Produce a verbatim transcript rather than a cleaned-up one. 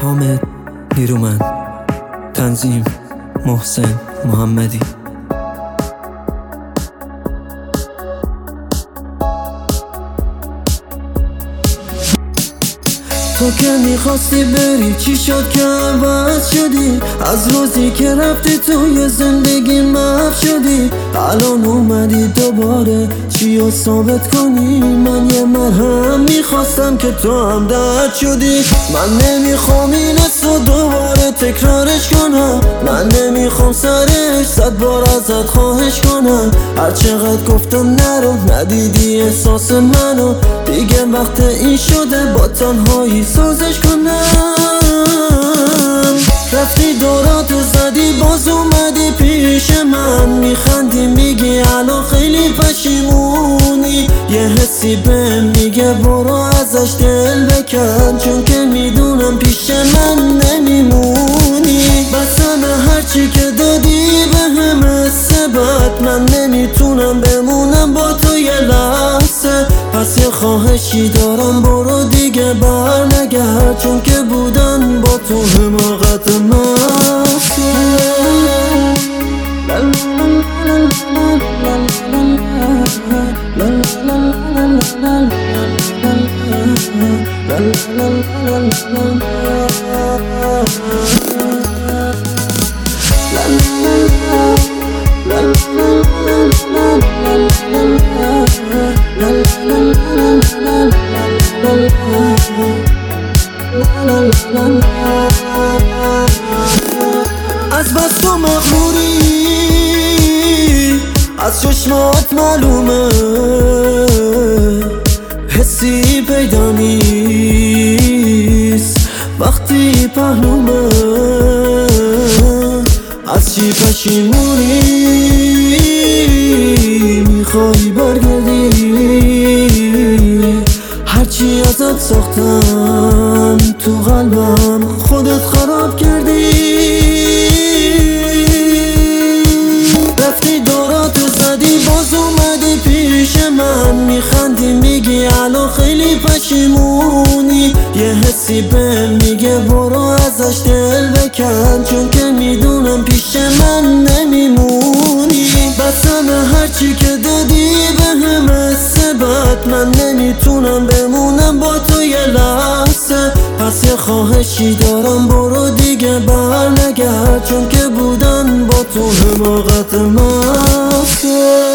حامد نیرومند، تنظیم محسن محمدی. تو که میخواستی بری چی شد که عوض شدی؟ از روزی که رفتی توی زندگی محو شدی. الان اومدی دوباره چی رو ثابت کنی؟ من یه مرهم میخواستم که تو هم درد شدی. من نمیخوام این رو دوباره تکرارش کنم، من نمیخوام سرش صد بار ازت خواهش کنم. هر چقدر گفتم نرو ندیدی احساس منو، دیگه وقت این شده با تنهایی سازش کنم. رفتی دوراتو زدی باز اومدی پیش من، میخندی میگی الان خیلی پشیمونی. یه حسی بهم میگه برو ازش دل بکن، چون که میدونم پیش من نمیمونی. بسن هرچی که دادی بهم استبد، من نمیتونم بمونم با تو یه لحظه. پس یه خواهشی دارم برو دیگه بر نگرد، چون که بودن با تو حماقت محضه. از بس تو مغروری از چشمات معلومه، حسی پیدا نیست وقتی پهلومه. از چی پشیمونی میخوای برگردی؟ هرچی ازت ساختم تو قلبم خودت خراب کردی. رفتی دوراتو زدی باز اومدی پیش من، میخندی میگی الان خیلی پشیمونی. یه حسی بهم میگه برو ازش دل بکن، چون که میدونم پیش من نمیمونی. بسن هرچی که دادی بهم استبد، من نمیتونم بمونم با تو یه لحظه. پس یه خواهشی دارم برو دیگه بر نگرد، چون که بودن با تو حماقت محضه.